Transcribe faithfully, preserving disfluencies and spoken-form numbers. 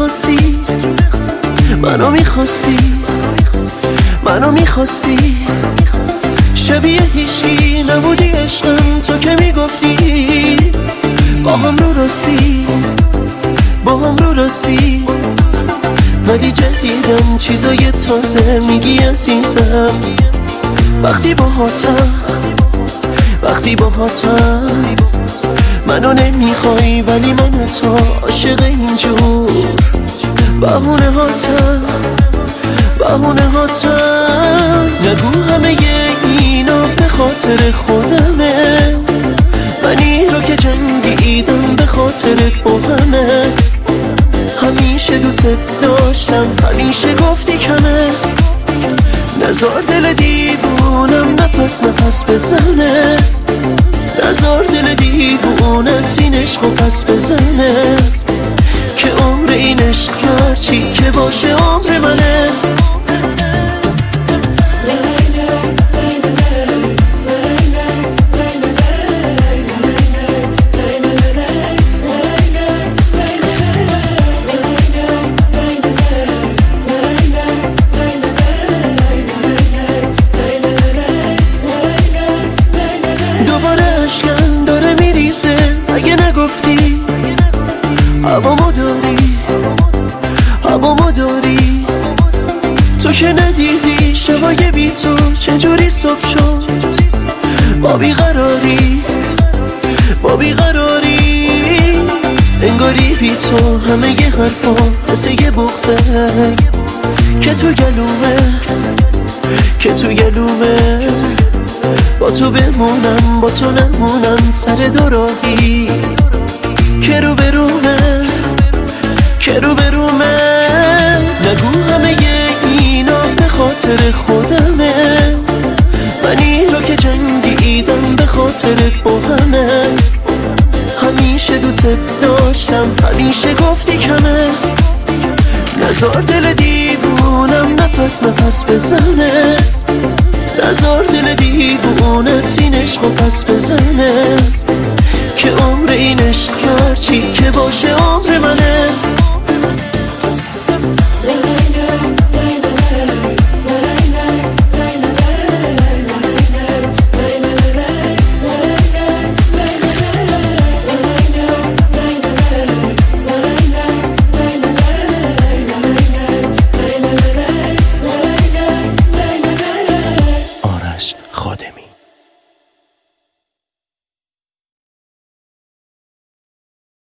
خواستی، منو میخواستی، منو میخواستی، شبیه هیچکی نبودی عشقم. تو که میگفتی با هم رو راستی، با هم رو راستی، ولی جدیدم چیزای تازه میگی عزیزم. وقتی باهاتم، وقتی باهاتم، منو نمیخوای ولی من تو عاشق اینجور بهونه هاتم، بهونه هاتم. نگو همه اینا به خاطر خودمه، منی رو که جنگیدم به خاطرت با همه. همیشه دوست داشتم، همیشه گفتی کمه، نزار دل دیوونم نفس نفس بزنه، نزار دل دیوونت این عشق و پس بزنه، که عمر این عشق هرچی که باشه عمر منه. نگفتی هوامو داری، هوامو داری، تو که ندیدی شبای بی تو چجوری صبح شد. با بیقراری، با بیقراری، انگاری بی تو همه ی حرفا مثل یه بغضه که تو گلومه، که تو گلومه. با تو بمونم با تو نمونم سر دو راهی، که رو برومه، که رو برومه. نگو همه اینا به خاطر خودمه، منی رو که جنگیدم به خاطرت با همه. همیشه دوست داشتم، همیشه گفتی کمه، نزار دل دیوونم نفس نفس بزنه، نزار دل دیوونت این عشق و پس بزنه، که عمر این عشق هرچی که باشه عمر